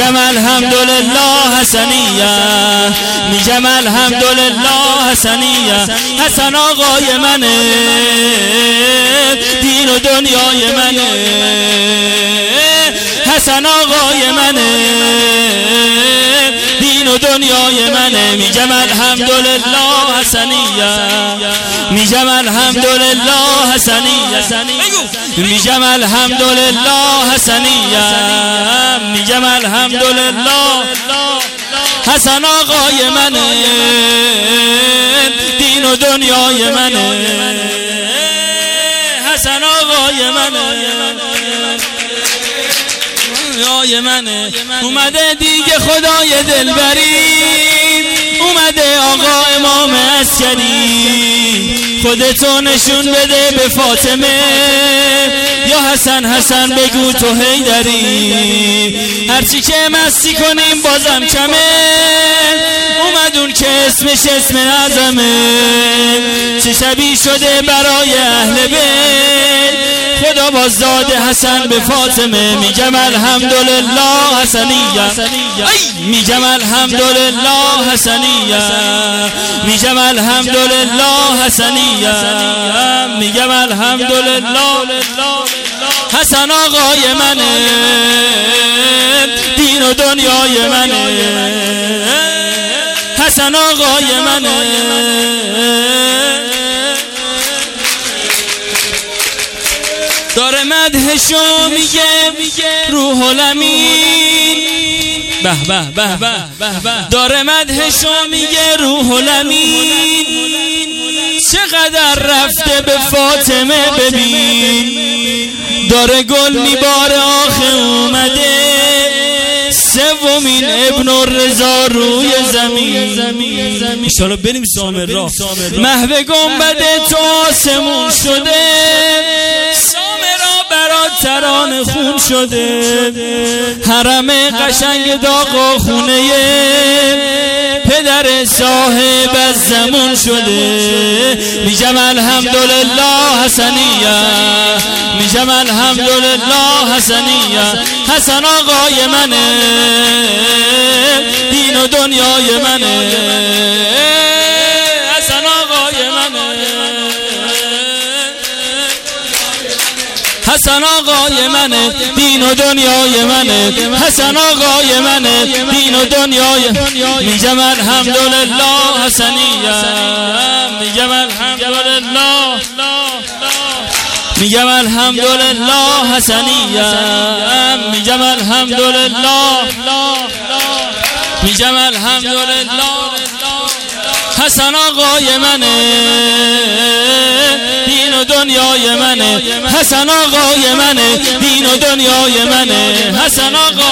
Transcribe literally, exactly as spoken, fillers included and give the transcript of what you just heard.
میگم الحمدلله حسنیه، میگم الحمدلله حسنیه. حسن آقای منه، دین و دنیای منه. حسن آقای منه، دین و دنیای منه. میگم الحمدلله حسنیه، میگم الحمدلله حسنیه. میگم الحمدلله حسنیه، میگم الحمدلله. حسن آقای منه، دین و دنیای منه. حسن آقای منه، دنیای منه. اومده دیگه خدای دلبری، اومده آقا امام عسکری. خودتو نشون بده به فاطمه، یا حسن حسن بگو تو حیدری. هرچی که مستی کنیم بازم کمه، اومد اون که اسمش اسم اعظمه. چه شبی شده برای اهل بیت، خدا باز داده حسن به فاطمه. میگم الحمدلله حسنیه، میگم الحمدلله حسنیه، میگم الحمدلله حسنیه، میگم الحمدلله. حسن آقای منه، دین و دنیای منه. حسن آقای منه، داره مدحشو میگه روح الامین. به به به به، داره مدحشو میگه روح الامین. چقدر رفته به فاطمه ببین، داره گل میباره آخه اومده. سومین ابن الرضا روی زمین. انشالله بریم سامر را. محو گنبد تو آسمون شده، ترانه خون شده. حرم قشنگ داغ و خونه پدر صاحب از زمان شده. میگم الحمدلله حسنیه، میگم الحمدلله حسنیه. حسن آقای منه، دین و دنیای منه. حسن آقای منه، حسن آقای منه، دین و دنیای منه. حسن آقای منه، دین و دنیای. میگم الحمدلله حسنیه، میگم الحمدلله، میگم الحمدلله حسنیه، میگم الحمدلله، میگم الحمدلله. حسن آقای منه، دین و دنیای منه. حسن آقای منه، دین و دنیای منه. حسن آقای